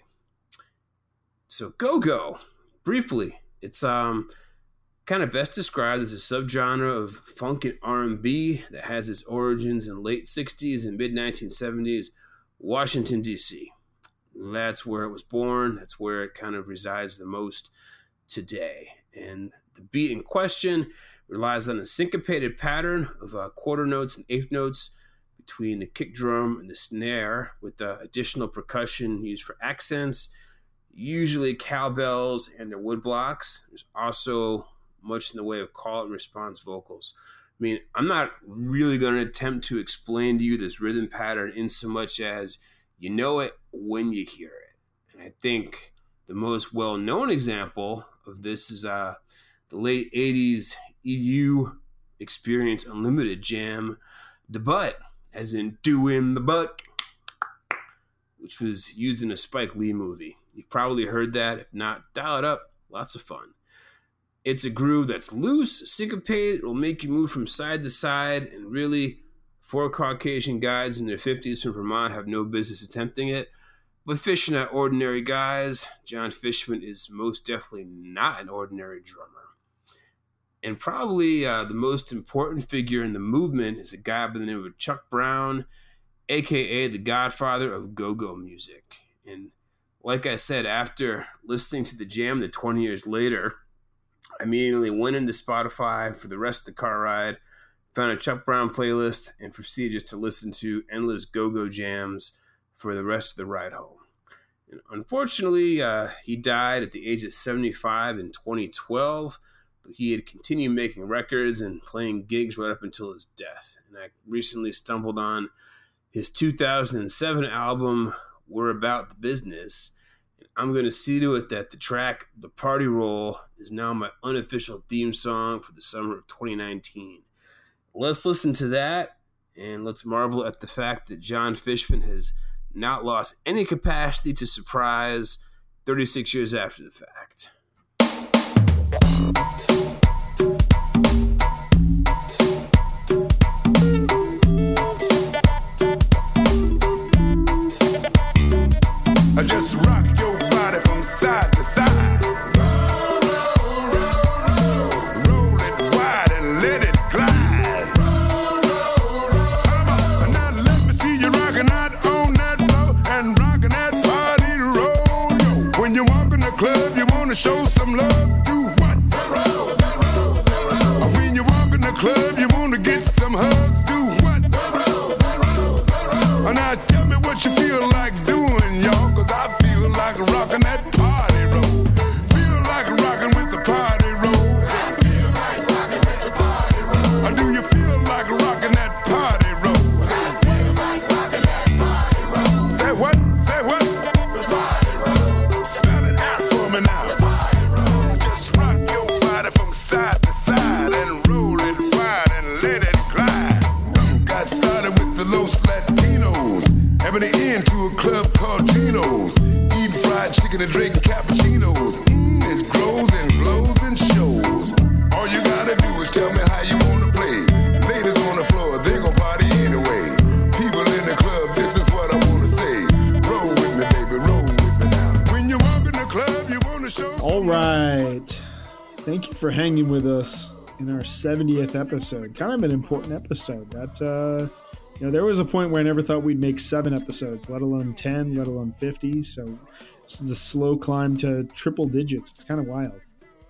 So go-go, briefly, it's kind of best described as a subgenre of funk and R&B that has its origins in late 60s and mid 1970s Washington, D.C. That's where it was born. That's where it kind of resides the most today. And the beat in question relies on a syncopated pattern of quarter notes and eighth notes between the kick drum and the snare, with additional percussion used for accents, usually cowbells and their wood blocks. There's also much in the way of call and response vocals. I mean, I'm not really going to attempt to explain to you this rhythm pattern in so much as you know it when you hear it. And I think the most well-known example of this is the late 80s EU Experience Unlimited jam, The Butt, as in doing the butt, which was used in a Spike Lee movie. You've probably heard that. If not, dial it up. Lots of fun. It's a groove that's loose, syncopated, will make you move from side to side, and really, 4 Caucasian guys in their 50s from Vermont have no business attempting it. But Fish are not ordinary guys. Jon Fishman is most definitely not an ordinary drummer. And probably the most important figure in the movement is a guy by the name of Chuck Brown, a.k.a. the godfather of go-go music. And like I said, after listening to the jam the 20 years later, I immediately went into Spotify for the rest of the car ride, found a Chuck Brown playlist, and proceeded just to listen to endless go-go jams for the rest of the ride home. And unfortunately, he died at the age of 75 in 2012, but he had continued making records and playing gigs right up until his death. And I recently stumbled on his 2007 album, We're About the Business. And I'm going to see to it that the track, The Party Roll, is now my unofficial theme song for the summer of 2019. Let's listen to that, and let's marvel at the fact that Jon Fishman has not lost any capacity to surprise 36 years after the fact. I just rock your body from side to side. Roll, roll, roll, roll. Roll it wide and let it glide. Roll, roll, roll. Come on. Now let me see you rocking out on that floor and rocking that party roll. Yo, when you walk in the club, you wanna show some love. Do what? Roll, roll, roll. When you walk in the club, you wanna get some hugs. Do what? Roll, roll, roll. Now tell me what you feel like doing, y'all, 'cause I feel like rocking that party roll. Feel like rocking with the party roll. I feel like rocking with the party roll. Or do you feel like rocking that party roll? I feel like rocking that party roll. Say what? Say what? The party roll. Spell it out for me now. The party roll. Just rock your body from side to side and roll it wide and let it glide. Got started with the Los Latinos, having an end to a club called Gino's, eating fried chicken and drinking cappuccinos. It grows and blows and shows. All you gotta do is tell me how you wanna play. Ladies on the floor, they gon' party anyway. People in the club, this is what I wanna say. Roll with me, baby, roll with me now. When you walk in the club, you wanna show. All right. Thank you for hanging with us in our 70th episode. Kind of an important episode. That, there was a point where I never thought we'd make 7 episodes, let alone 10, let alone 50. So this is a slow climb to triple digits. It's kind of wild.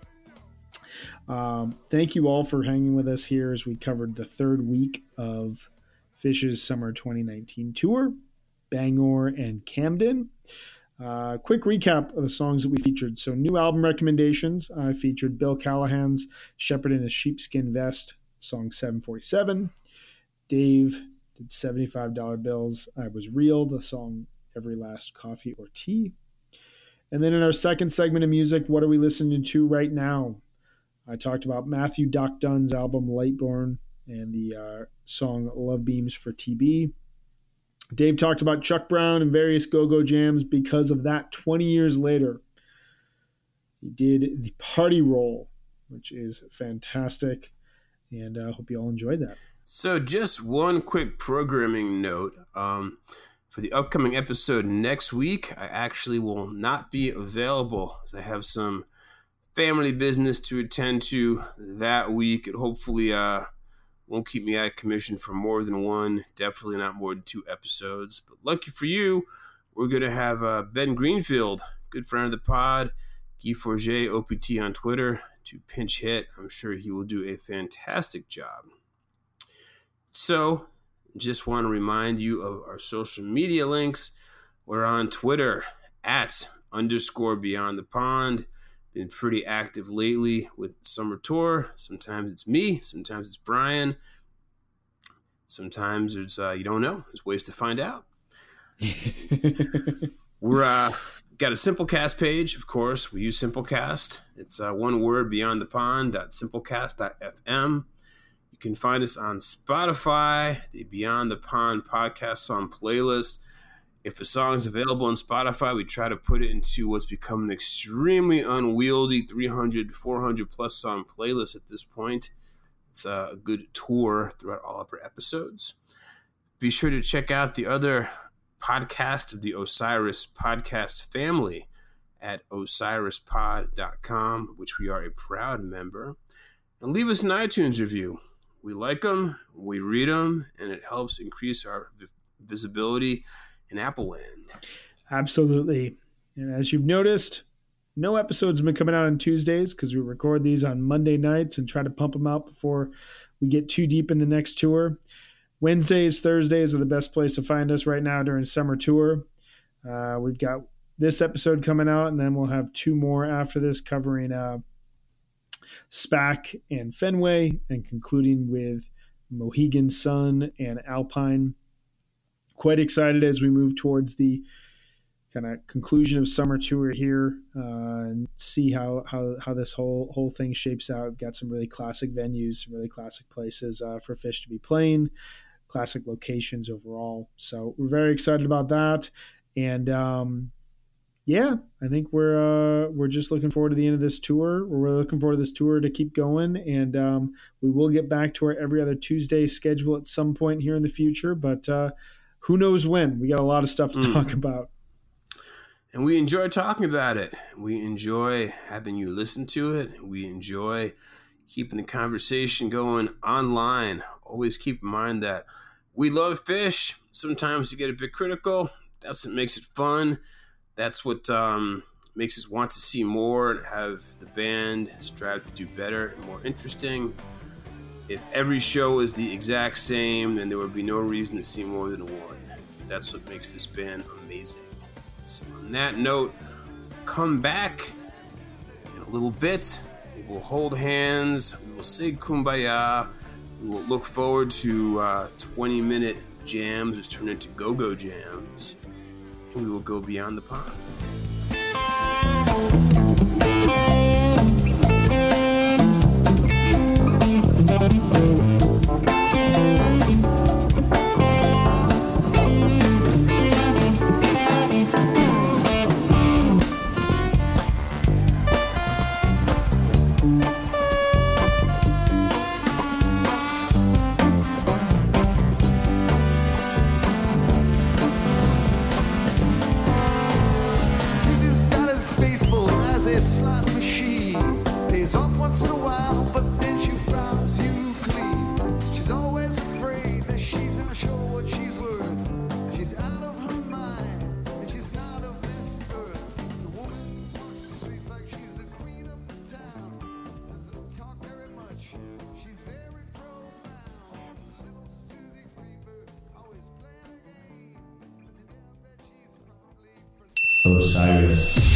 Thank you all for hanging with us here as we covered the 3rd week of Fish's Summer 2019 tour, Bangor and Camden. Quick recap of the songs that we featured. So new album recommendations. I featured Bill Callahan's Shepherd in a Sheepskin Vest, song 747. Dave did $75 bills. I Was Real, the song Every Last Coffee or Tea. And then in our second segment of music, what are we listening to right now? I talked about Matthew Doc Dunn's album Lightborn and the song Love Beams for TB. Dave talked about Chuck Brown and various go-go jams. Because of that, 20 years later, he did The Party Roll, which is fantastic, and I hope you all enjoyed that. So just one quick programming note. For the upcoming episode next week, I actually will not be available as I have some family business to attend to that week. It hopefully won't keep me out of commission for more than one, definitely not more than 2 episodes. But lucky for you, we're going to have Ben Greenfield, good friend of the pod, Guy Forget, OPT on Twitter, to pinch hit. I'm sure he will do a fantastic job. So, just want to remind you of our social media links. We're on Twitter @_Beyond the Pond. Been pretty active lately with Summer Tour. Sometimes it's me, sometimes it's Brian. Sometimes it's you don't know. There's ways to find out. We're got a Simplecast page, of course. We use Simplecast. It's one word, beyondthepond.simplecast.fm. You can find us on Spotify, the Beyond the Pond podcast song playlist. If a song is available on Spotify, we try to put it into what's become an extremely unwieldy 300, 400 plus song playlist at this point. It's a good tour throughout all of our episodes. Be sure to check out the other podcast of the Osiris podcast family at osirispod.com, which we are a proud member. And leave us an iTunes review. We like them, we read them, and it helps increase our visibility in Apple land. Absolutely. And as you've noticed, no episodes have been coming out on Tuesdays because we record these on Monday nights and try to pump them out before we get too deep in the next tour. Wednesdays, Thursdays are the best place to find us right now during summer tour. We've got this episode coming out, and then we'll have 2 more after this covering SPAC and Fenway, and concluding with Mohegan Sun and Alpine. Quite excited as we move towards the kind of conclusion of summer tour here, and see how this whole thing shapes out. Got some really classic venues, some really classic places for Phish to be playing, classic locations overall. So we're very excited about that, and I think we're just looking forward to the end of this tour. We're really looking forward to this tour to keep going, and we will get back to our every other Tuesday schedule at some point here in the future, but who knows when. We got a lot of stuff to talk about. And we enjoy talking about it. We enjoy having you listen to it. We enjoy keeping the conversation going online. Always keep in mind that we love Phish. Sometimes you get a bit critical. That's what makes it fun. That's what makes us want to see more and have the band strive to do better and more interesting. If every show is the exact same, then there would be no reason to see more than one. That's what makes this band amazing. So on that note, come back in a little bit. We will hold hands. We will say kumbaya. We will look forward to 20-minute jams which turn into go-go jams. And we will go beyond the pond. Osiris.